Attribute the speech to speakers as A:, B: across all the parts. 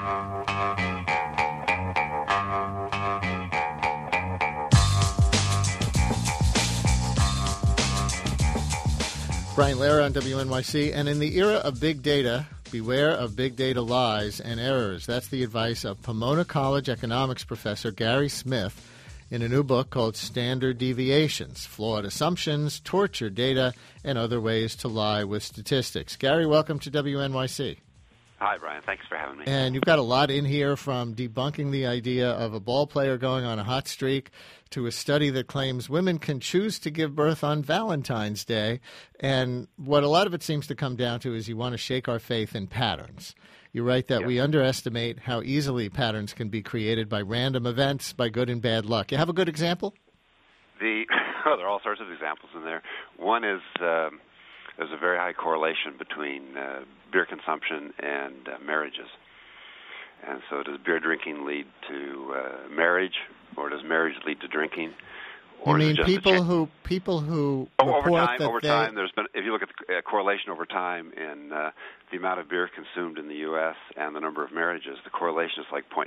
A: Brian Lehrer on WNYC. And in the era of big data, beware of big data lies and errors. That's the advice of Pomona College economics professor Gary Smith in a new book called Standard Deviations, Flawed Assumptions, Tortured Data, and Other Ways to Lie with Statistics. Gary, welcome to WNYC.
B: Hi, Brian. Thanks for having me.
A: And you've got a lot in here, from debunking the idea of a ball player going on a hot streak to a study that claims women can choose to give birth on Valentine's Day. And what a lot of it seems to come down to is you want to shake our faith in patterns. You write that we underestimate how easily patterns can be created by random events, by good and bad luck. You have a good example?
B: There are all sorts of examples in there. One is there's a very high correlation between beer consumption and marriages. And so does beer drinking lead to marriage, or does marriage lead to drinking?
A: Or you mean people who report
B: over time, there's been, if you look at the correlation over time in the amount of beer consumed in the U.S. and the number of marriages, the correlation is like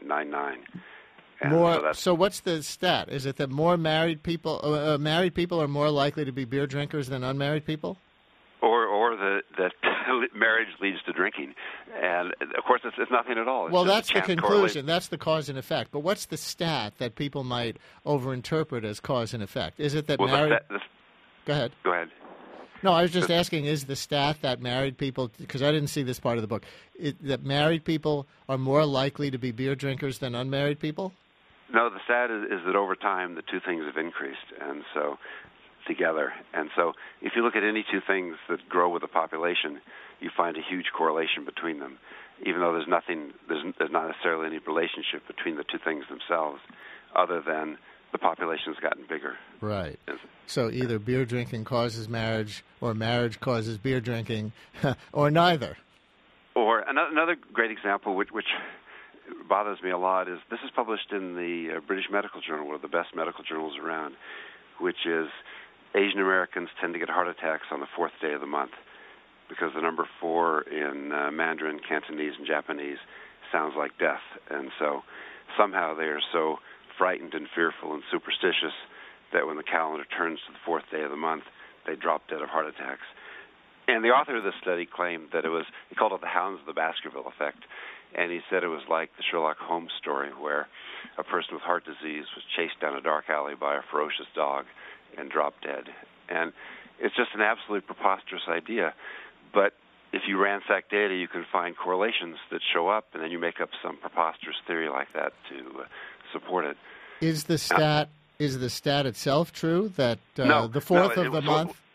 B: 0.99.
A: So what's the stat? Is it that more married people are more likely to be beer drinkers than unmarried people?
B: Or that marriage leads to drinking. And, of course, it's nothing at all. It's
A: that's the conclusion. That's the cause and effect. But what's the stat that people might overinterpret as cause and effect? Is it that married... Go ahead.
B: Go ahead.
A: No, I was just asking, is the stat that married people, because I didn't see this part of the book, that married people are more likely to be beer drinkers than unmarried people?
B: No, the stat is that over time the two things have increased, and so together. And so if you look at any two things that grow with the population, you find a huge correlation between them, even though there's not necessarily any relationship between the two things themselves, other than the population's gotten bigger.
A: Right. So either beer drinking causes marriage, or marriage causes beer drinking, or neither.
B: Or another great example, which bothers me a lot, is this is published in the British Medical Journal, one of the best medical journals around, which is Asian Americans tend to get heart attacks on the fourth day of the month, because the number 4 in Mandarin, Cantonese, and Japanese sounds like death. And so somehow they are so frightened and fearful and superstitious that when the calendar turns to the fourth day of the month, they drop dead of heart attacks. And the author of this study claimed that he called it the Hounds of the Baskerville effect, and he said it was like the Sherlock Holmes story where a person with heart disease was chased down a dark alley by a ferocious dog and dropped dead. And it's just an absolutely preposterous idea. But if you ransack data, you can find correlations that show up, and then you make up some preposterous theory like that to support it.
A: Is the stat itself true that the fourth of the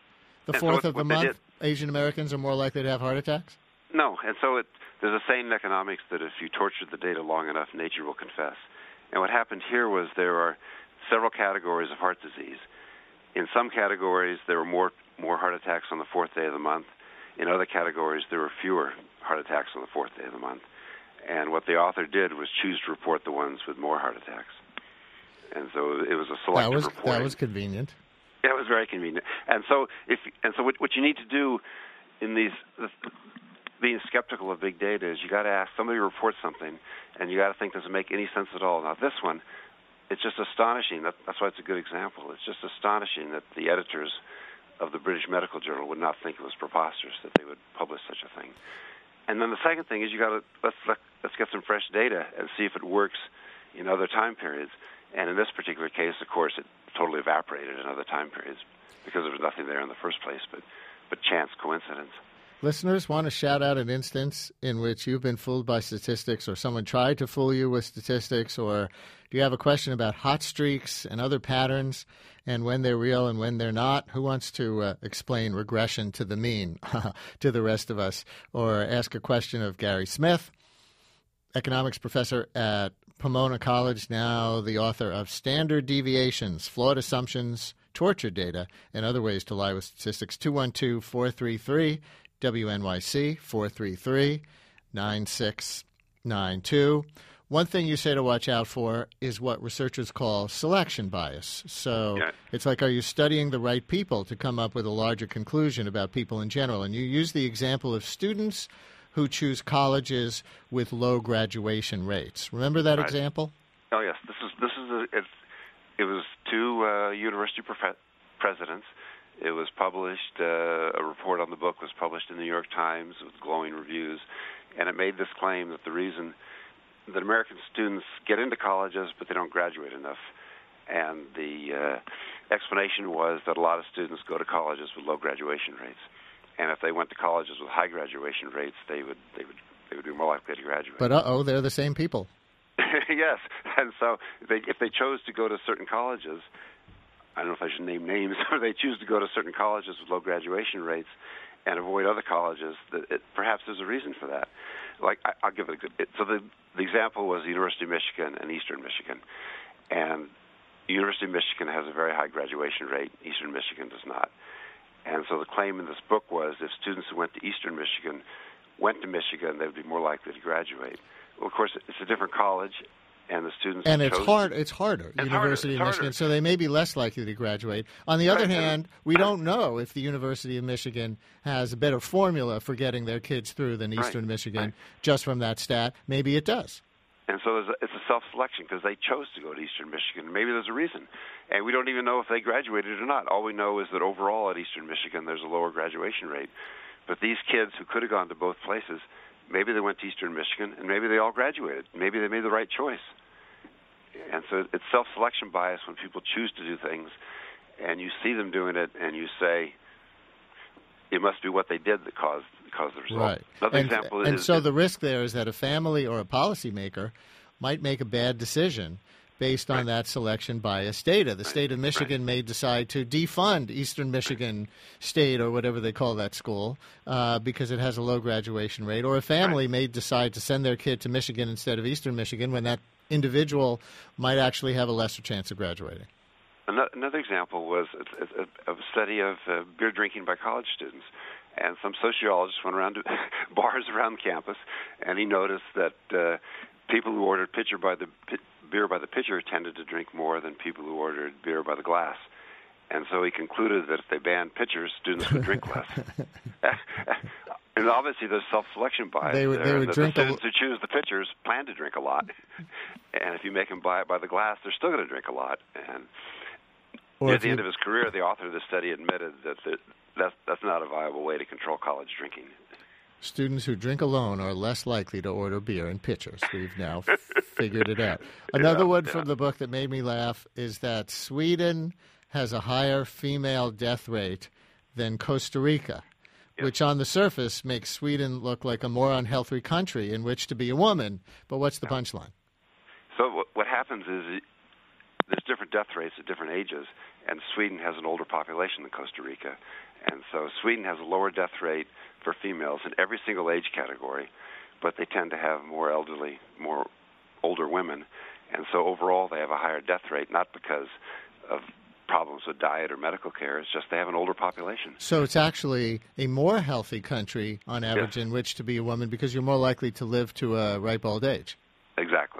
A: month, Asian Americans are more likely to have heart attacks?
B: No, and so there's a saying in economics that if you torture the data long enough, nature will confess. And what happened here was there are several categories of heart disease. In some categories, there were more heart attacks on the fourth day of the month. In other categories, there were fewer heart attacks on the fourth day of the month. And what the author did was choose to report the ones with more heart attacks. And so it was a selective reporting.
A: That was convenient.
B: Yeah, it was very convenient. And so what you need to do in being skeptical of big data is you got to ask somebody to report something, and you got to think, does it make any sense at all? Now this one, it's just astonishing. That's why it's a good example. It's just astonishing that the editors of the British Medical Journal would not think it was preposterous that they would publish such a thing. And then the second thing is you got to let's get some fresh data and see if it works in other time periods. And in this particular case, of course, it totally evaporated in other time periods because there was nothing there in the first place, but chance, coincidence.
A: Listeners, want to shout out an instance in which you've been fooled by statistics, or someone tried to fool you with statistics, or do you have a question about hot streaks and other patterns and when they're real and when they're not? Who wants to explain regression to the mean to the rest of us? Or ask a question of Gary Smith, economics professor at Pomona College, now the author of Standard Deviations, Flawed Assumptions, Tortured Data, and Other Ways to Lie with Statistics. 212-433 WNYC 433-9692. One thing you say to watch out for is what researchers call selection bias. So It's like, are you studying the right people to come up with a larger conclusion about people in general? And you use the example of students who choose colleges with low graduation rates. Remember that
B: Right.
A: example?
B: Oh yes, it was two university presidents. It was published. A report on the book was published in the New York Times with glowing reviews, and it made this claim that the reason that American students get into colleges but they don't graduate enough, and the explanation was that a lot of students go to colleges with low graduation rates, and if they went to colleges with high graduation rates, they would be more likely to graduate.
A: But they're the same people.
B: Yes, and so if they chose to go to certain colleges, I don't know if I should name names, or they choose to go to certain colleges with low graduation rates and avoid other colleges, perhaps there's a reason for that. Like I'll give it a good bit. So the example was the University of Michigan and Eastern Michigan, and the University of Michigan has a very high graduation rate. Eastern Michigan does not. And so the claim in this book was if students who went to Eastern Michigan went to Michigan, they would be more likely to graduate. Well, of course, it's a different college, and the students
A: it's harder. University of Michigan, so they may be less likely to graduate. On the other hand, we don't know if the University of Michigan has a better formula for getting their kids through than Eastern Michigan. Just from that stat, maybe it does.
B: And so it's a self-selection because they chose to go to Eastern Michigan. Maybe there's a reason. And we don't even know if they graduated or not. All we know is that overall at Eastern Michigan there's a lower graduation rate. But these kids who could have gone to both places, maybe they went to Eastern Michigan, and maybe they all graduated. Maybe they made the right choice. And so it's self-selection bias when people choose to do things, and you see them doing it, and you say, it must be what they did that caused the result.
A: Right.
B: Another example
A: and so the risk there is that a family or a policymaker might make a bad decision based on that selection by a state. The state of Michigan may decide to defund Eastern Michigan State or whatever they call that school because it has a low graduation rate. Or a family may decide to send their kid to Michigan instead of Eastern Michigan when that individual might actually have a lesser chance of graduating.
B: Another example was a study of beer drinking by college students. And some sociologist went around to bars around campus, and he noticed that people who ordered beer by the pitcher tended to drink more than people who ordered beer by the glass. And so he concluded that if they banned pitchers, students would drink less. And obviously there's self-selection bias.
A: They would drink.
B: The students who choose the pitchers plan to drink a lot. And if you make them buy it by the glass, they're still going to drink a lot. And at the end of his career, the author of the study admitted that that's not a viable way to control college drinking.
A: Students who drink alone are less likely to order beer in pitchers. We've now figured it out. Another one from the book that made me laugh is that Sweden has a higher female death rate than Costa Rica, which on the surface makes Sweden look like a more unhealthy country in which to be a woman. But what's the punchline?
B: So what happens is there's different death rates at different ages, and Sweden has an older population than Costa Rica. And so Sweden has a lower death rate for females in every single age category, but they tend to have more elderly, more older women. And so overall they have a higher death rate, not because of problems with diet or medical care. It's just they have an older population.
A: So it's actually a more healthy country on average in which to be a woman because you're more likely to live to a ripe old age.
B: Exactly.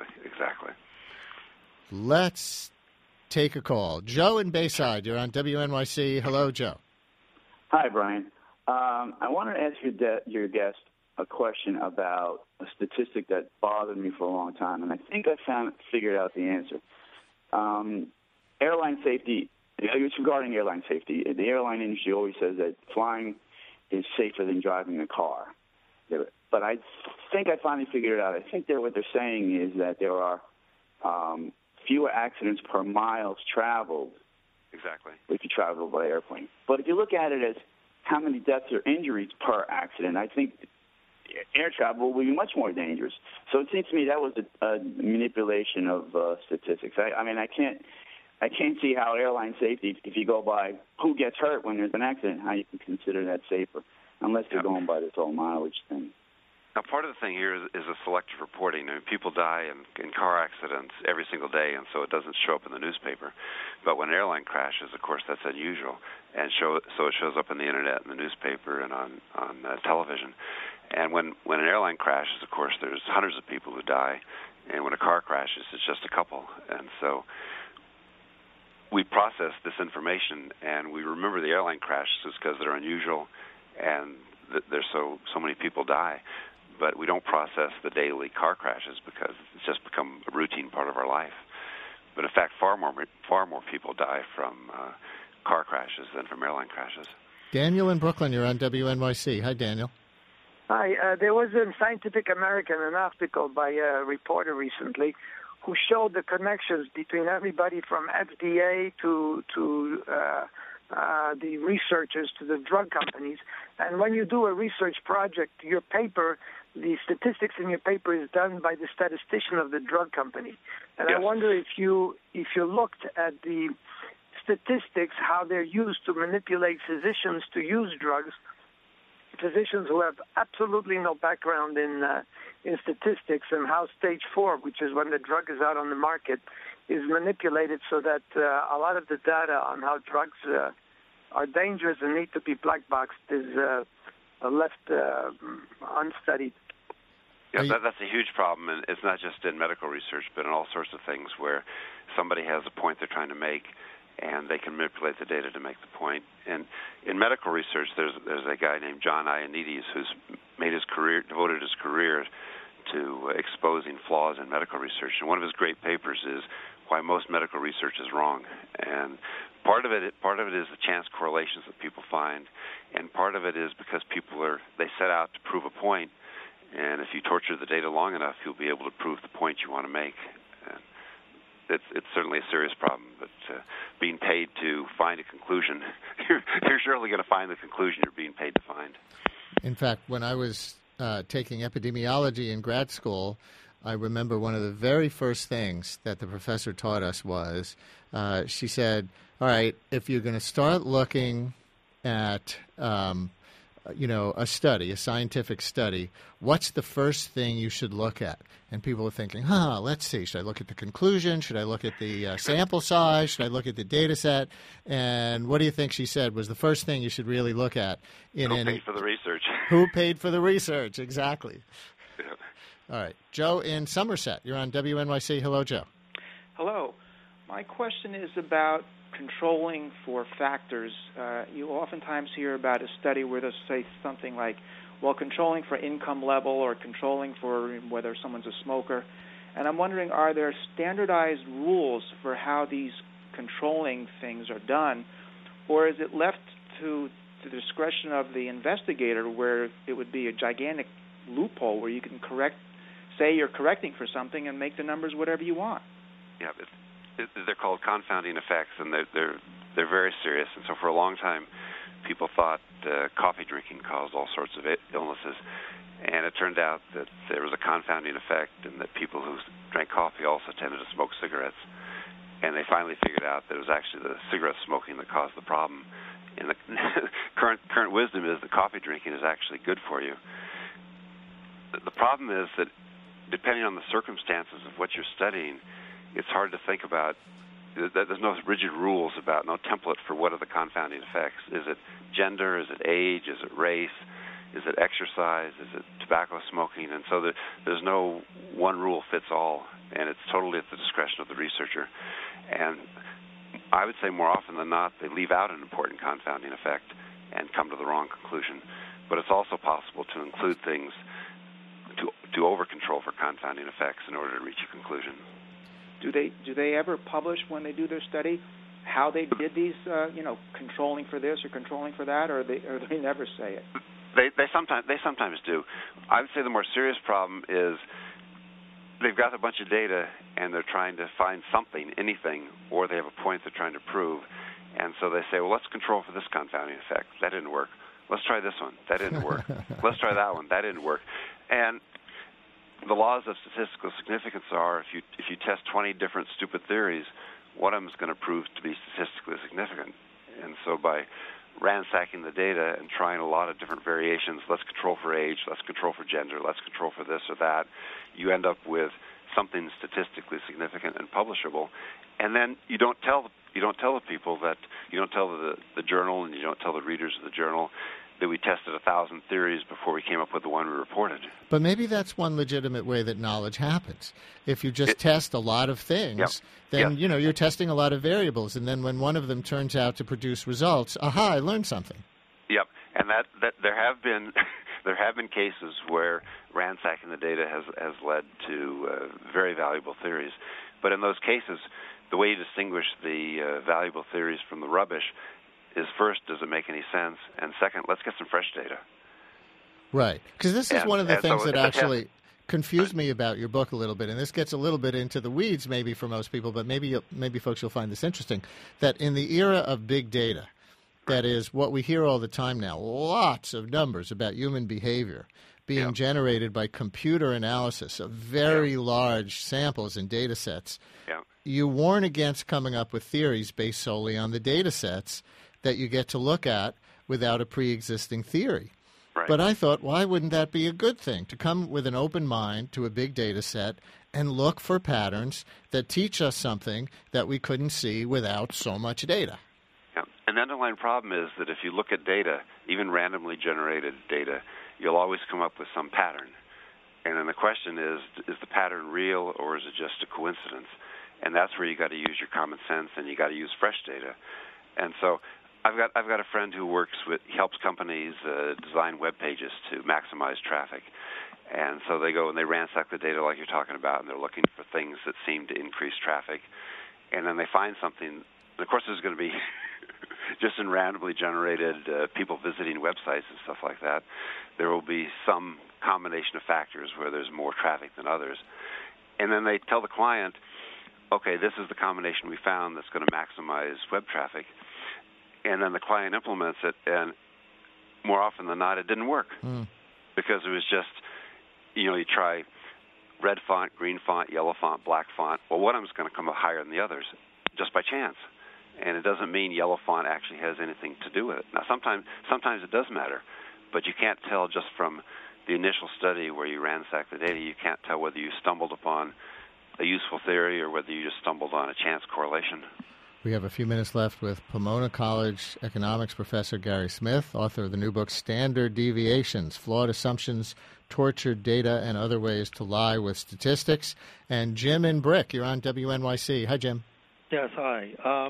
A: Let's take a call. Joe in Bayside, you're on WNYC. Hello, Joe.
C: Hi, Brian. I wanted to ask your guest a question about a statistic that bothered me for a long time, and I think I figured out the answer. Airline safety, it's regarding airline safety. The airline industry always says that flying is safer than driving a car. But I think I finally figured it out. I think what they're saying is that there are fewer accidents per miles traveled.
B: Exactly.
C: If you travel by airplane. But if you look at it as how many deaths or injuries per accident, I think air travel will be much more dangerous. So it seems to me that was a manipulation of statistics. I can't see how airline safety, if you go by who gets hurt when there's an accident, how you can consider that safer, unless you're going by this whole mileage thing.
B: Now, part of the thing here is a selective reporting. I mean, people die in car accidents every single day, and so it doesn't show up in the newspaper. But when an airline crashes, of course, that's unusual, and so it shows up in the internet and the newspaper and on television. And when an airline crashes, of course, there's hundreds of people who die, and when a car crashes, it's just a couple. And so we process this information, and we remember the airline crashes because they're unusual, and there's so many people die. but we don't process the daily car crashes because it's just become a routine part of our life. But in fact, far more people die from car crashes than from airline crashes.
A: Daniel in Brooklyn, you're on WNYC. Hi, Daniel.
D: Hi. There was in Scientific American an article by a reporter recently who showed the connections between everybody from FDA to the researchers to the drug companies. And when you do a research project, your paper, the statistics in your paper is done by the statistician of the drug company. And
B: yes.
D: I wonder if you looked at the statistics, how they're used to manipulate physicians to use drugs, physicians who have absolutely no background in statistics, and how stage 4, which is when the drug is out on the market, is manipulated so that a lot of the data on how drugs are dangerous and need to be black boxed is left unstudied.
B: Yeah, that's a huge problem, and it's not just in medical research, but in all sorts of things where somebody has a point they're trying to make, and they can manipulate the data to make the point. And in medical research, there's a guy named John Ioannidis who's devoted his career to exposing flaws in medical research. And one of his great papers is why most medical research is wrong. And part of it is the chance correlations that people find, and part of it is because they set out to prove a point. And if you torture the data long enough, you'll be able to prove the point you want to make. It's certainly a serious problem, but being paid to find a conclusion, you're surely going to find the conclusion you're being paid to find.
A: In fact, when I was taking epidemiology in grad school, I remember one of the very first things that the professor taught us was she said, all right, if you're going to start looking at a study, a scientific study, what's the first thing you should look at? And people are thinking, let's see, should I look at the conclusion? Should I look at the sample size? Should I look at the data set? And what do you think she said was the first thing you should really look at?
B: Who paid for the research?
A: Who paid for the research, exactly.
B: Yeah.
A: All right. Joe in Somerset, you're on WNYC. Hello, Joe.
E: Hello. My question is about controlling for factors. You oftentimes hear about a study where they'll say something like, well, controlling for income level or controlling for whether someone's a smoker. And I'm wondering, are there standardized rules for how these controlling things are done, or is it left to the discretion of the investigator where it would be a gigantic loophole where you can say you're correcting for something and make the numbers whatever you want?
B: Yeah, they're called confounding effects, and they're very serious. And so for a long time, people thought coffee drinking caused all sorts of illnesses, and it turned out that there was a confounding effect, and that people who drank coffee also tended to smoke cigarettes. And they finally figured out that it was actually the cigarette smoking that caused the problem. And the current wisdom is that coffee drinking is actually good for you. The problem is that depending on the circumstances of what you're studying, it's hard to think about. There's no rigid rules about, no template for what are the confounding effects. Is it gender? Is it age? Is it race? Is it exercise? Is it tobacco smoking? And so there's no one rule fits all, and it's totally at the discretion of the researcher. And I would say more often than not, they leave out an important confounding effect and come to the wrong conclusion. But it's also possible to include things to over-control for confounding effects in order to reach a conclusion.
E: Do they ever publish when they do their study how they did these, controlling for this or controlling for that, or they never say it?
B: They sometimes do. I would say the more serious problem is they've got a bunch of data and they're trying to find something, anything, or they have a point they're trying to prove, and so they say, well, let's control for this confounding effect. That didn't work. Let's try this one. That didn't work. Let's try that one. That didn't work. And the laws of statistical significance are if you test 20 different stupid theories, one of them is going to prove to be statistically significant. And so by ransacking the data and trying a lot of different variations, let's control for age, let's control for gender, let's control for this or that, you end up with something statistically significant and publishable. And then you don't tell the people that, you don't tell the journal, and you don't tell the readers of the journal that we tested 1,000 theories before we came up with the one we reported.
A: But maybe that's one legitimate way that knowledge happens. If you just test a lot of things, then you're testing a lot of variables, and then when one of them turns out to produce results, aha, I learned something.
B: Yep, and that there have been there have been cases where ransacking the data has led to very valuable theories. But in those cases, the way you distinguish the valuable theories from the rubbish is, first, does it make any sense? And second, let's get some fresh data.
A: Right. Because this is one of the things
B: so
A: that actually confused me about your book a little bit, and this gets a little bit into the weeds maybe for most people, but maybe folks will find this interesting, that in the era of big data, that is what we hear all the time now, lots of numbers about human behavior being generated by computer analysis of very large samples and data sets. You warn against coming up with theories based solely on the data sets that you get to look at without a pre-existing theory.
B: Right.
A: But I thought, why wouldn't that be a good thing, to come with an open mind to a big data set and look for patterns that teach us something that we couldn't see without so much data?
B: Yeah. And the underlying problem is that if you look at data, even randomly generated data, you'll always come up with some pattern. And then the question is the pattern real or is it just a coincidence? And that's where you got to use your common sense and you got to use fresh data. And so I've got a friend who helps companies design web pages to maximize traffic. And so they go and they ransack the data like you're talking about, and they're looking for things that seem to increase traffic. And then they find something. And of course, there's going to be just in randomly generated people visiting websites and stuff like that. There will be some combination of factors where there's more traffic than others. And then they tell the client, okay, this is the combination we found that's going to maximize web traffic. And then the client implements it, and more often than not, it didn't work because it was just, you try red font, green font, yellow font, black font. Well, one of them is going to come up higher than the others just by chance. And it doesn't mean yellow font actually has anything to do with it. Now, sometimes it does matter, but you can't tell just from the initial study where you ransack the data. You can't tell whether you stumbled upon a useful theory or whether you just stumbled on a chance correlation.
A: We have a few minutes left with Pomona College economics professor Gary Smith, author of the new book, Standard Deviations, Flawed Assumptions, Tortured Data, and Other Ways to Lie with Statistics. And Jim in Brick, you're on WNYC. Hi, Jim.
F: Yes, hi.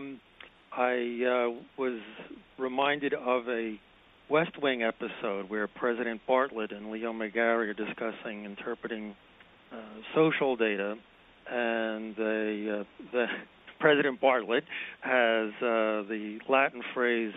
F: I was reminded of a West Wing episode where President Bartlett and Leo McGarry are discussing interpreting social data, and the President Bartlett has the Latin phrase,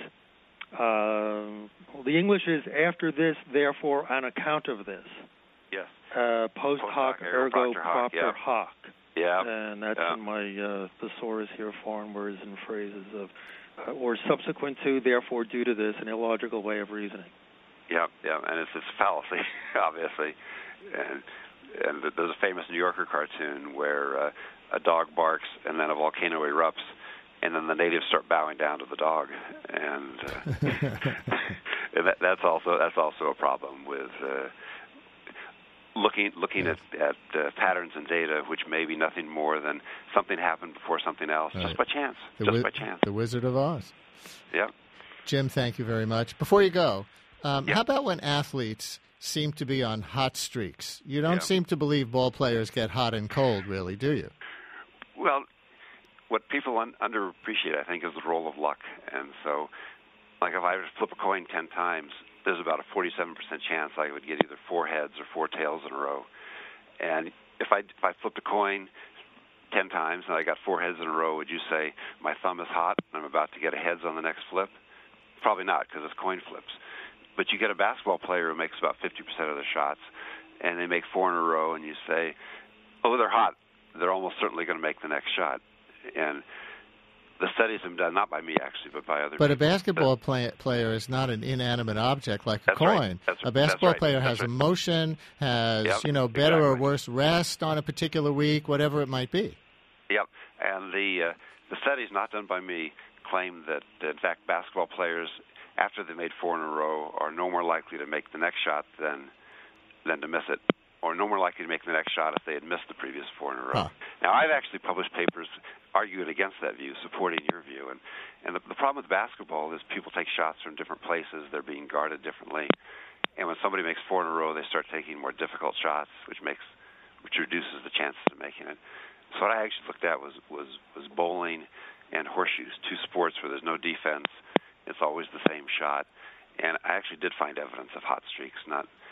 F: the English is after this, therefore on account of this.
B: Yes.
F: Post hoc ergo propter hoc.
B: Yeah.
F: And that's in my thesaurus here, foreign words and phrases of, or subsequent to, therefore due to this, an illogical way of reasoning.
B: Yeah, and it's fallacy, obviously. And there's a famous New Yorker cartoon where a dog barks and then a volcano erupts, and then the natives start bowing down to the dog, and that's also a problem with looking at patterns and data, which may be nothing more than something happened before something else,
A: right.
B: Just by chance.
A: The Wizard of Oz.
B: Yeah.
A: Jim, thank you very much. Before you go, how about when athletes seem to be on hot streaks? You don't seem to believe ball players get hot and cold, really, do you?
B: Well, what people underappreciate, I think, is the role of luck. And so, like if I flip a coin 10 times, there's about a 47% chance I would get either 4 heads or 4 tails in a row. And if I flipped a coin 10 times and I got 4 heads in a row, would you say my thumb is hot and I'm about to get a heads on the next flip? Probably not, because it's coin flips. But you get a basketball player who makes about 50% of the shots, and they make 4 in a row, and you say, oh, they're hot. They're almost certainly going to make the next shot. And the studies have been done, not by me actually, but by other people.
A: But a basketball player is not an inanimate object like a coin.
B: Right.
A: A basketball player has emotion, has better or worse rest on a particular week, whatever it might be.
B: Yep. And the studies not done by me claim that, in fact, basketball players, after they made 4 in a row, are no more likely to make the next shot than to miss it, or no more likely to make the next shot if they had missed the previous 4 in a row. Now, I've actually published papers arguing against that view, supporting your view. And the problem with basketball is people take shots from different places. They're being guarded differently. And when somebody makes 4 in a row, they start taking more difficult shots, which reduces the chances of making it. So what I actually looked at was bowling and horseshoes, 2 sports where there's no defense. It's always the same shot. And I actually did find evidence of hot streaks, not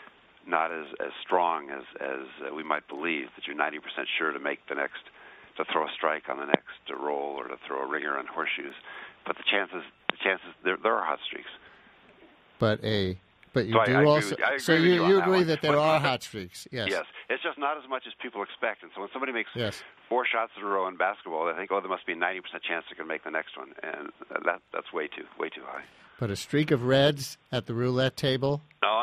B: not as strong as we might believe, that you're 90% sure to make the next, to throw a strike on the next roll or to throw a ringer on horseshoes. But the chances there are hot streaks.
A: But you
B: so
A: do also. So you agree that there are hot streaks? Yes.
B: Yes. It's just not as much as people expect. And so when somebody makes
A: yes.
B: 4 shots in a row in basketball, they think, oh, there must be a 90% chance they're going to make the next one, and that's way too high.
A: But a streak of reds at the roulette table?
B: No.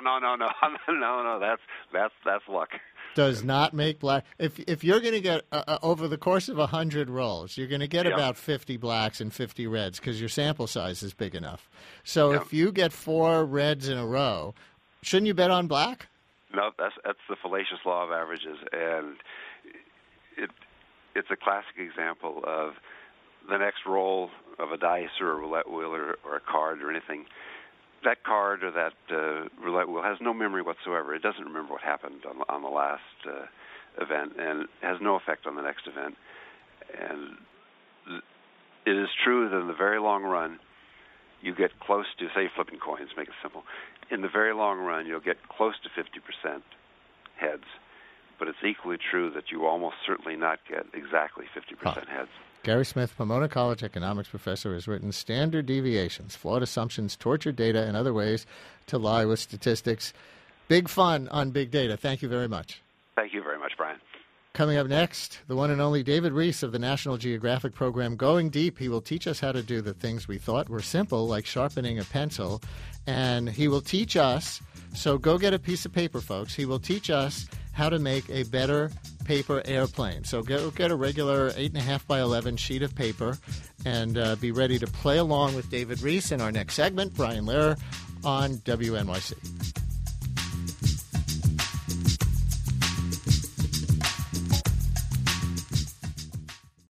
B: That's luck.
A: Does not make black. If you're going to get over the course of 100 rolls, you're going to get about 50 blacks and 50 reds because your sample size is big enough. So if you get 4 reds in a row, shouldn't you bet on black?
B: No, that's the fallacious law of averages, and it's a classic example of the next roll of a dice or a roulette wheel or a card or anything. That card or that roulette wheel has no memory whatsoever. It doesn't remember what happened on the last event, and has no effect on the next event. And it is true that in the very long run, you get close to, say, flipping coins, make it simple. In the very long run, you'll get close to 50% heads, but it's equally true that you almost certainly not get exactly 50% heads.
A: Gary Smith, Pomona College economics professor, has written Standard Deviations, Flawed Assumptions, Tortured Data, and Other Ways to Lie with Statistics. Big fun on big data. Thank you very much.
B: Thank you very much, Brian.
A: Coming up next, the one and only David Rees of the National Geographic program, Going Deep. He will teach us how to do the things we thought were simple, like sharpening a pencil, and he will teach us, so go get a piece of paper, folks. He will teach us how to make a better paper airplane. So go get a regular 8.5 by 11 sheet of paper and be ready to play along with David Rees in our next segment. Brian Lehrer on WNYC.